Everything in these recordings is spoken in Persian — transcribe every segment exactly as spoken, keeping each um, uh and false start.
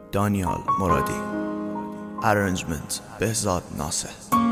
دانیال مرادی. ارنجمنت بهزاد ناصر.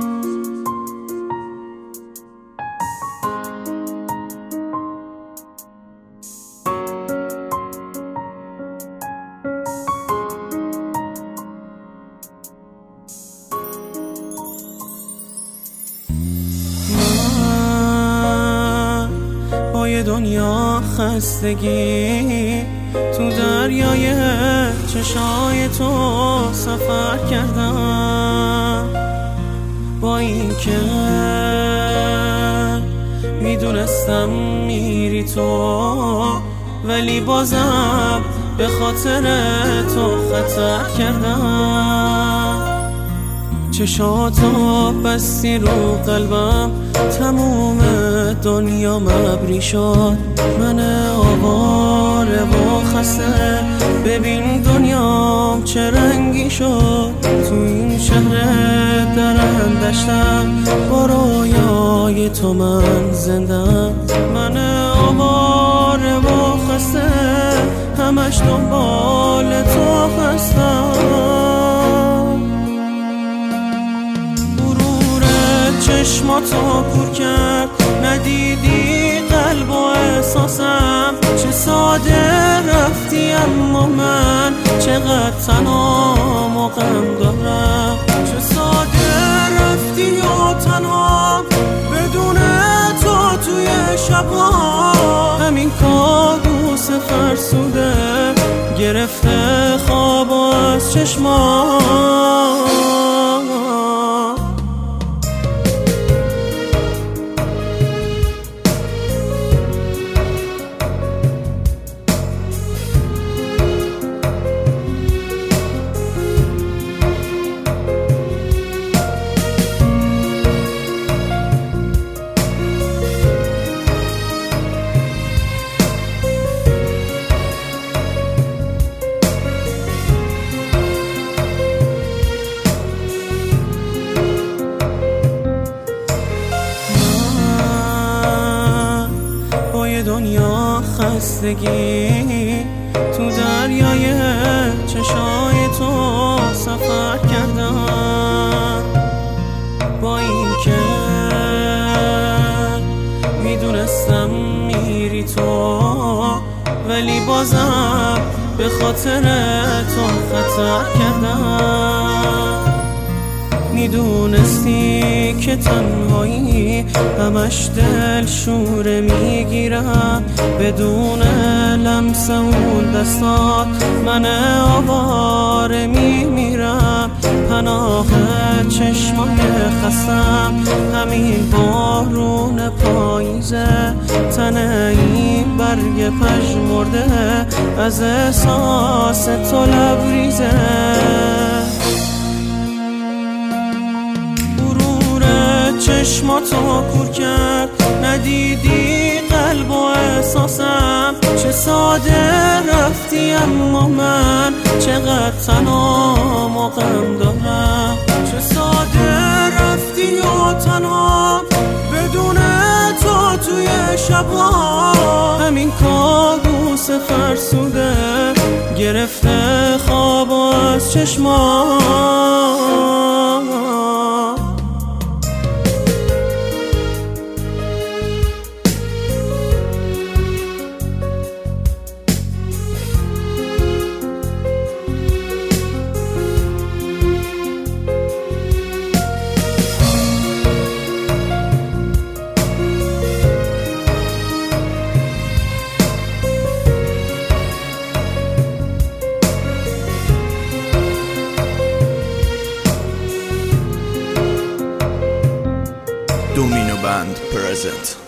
با یه دنیا خستگی تو دریای چشای تو سفر کردم، با این که میدونستم میری تو، ولی بازم به خاطر تو خطر کردم. چشاتو بستی رو قلبم، تموم دنیا مبری شد. من آواره و خسته، ببین دنیام چه رنگی شد. تو این شهر درم دشتم، با رویای تو من زندم. من آواره و خسته، همش دنبال تو هستم. چشماتو کور کرد، ندیدی قلب و احساسم. چه ساده رفتی اما من چقدر تنها و غم دارم. چه ساده رفتی و تنها بدون تو توی شبها. همین کابوس فرسوده گرفته خواب از چشمام. دنیا خستگی تو دریای چشای تو سفر کردم، با این که میدونستم میری تو، ولی بازم به خاطر تو خطر کردم. میدونستی که تنهایی همش دل شوره میگیرم، بدون لمس اون دستات من آواره میمیرم. پناه چشمای خستم، همین بارون پاییزه. تن این برگ پژمرده از احساس تو لبریزه. چشماتو کور کرد، ندیدی قلب و احساسم. چه ساده رفتی اما من چقدر تنها و غم دارم. چه ساده رفتی و تنها بدون تو توی شبها. همین کابوس فرسوده گرفته خواب از چشمام. Domino Band present.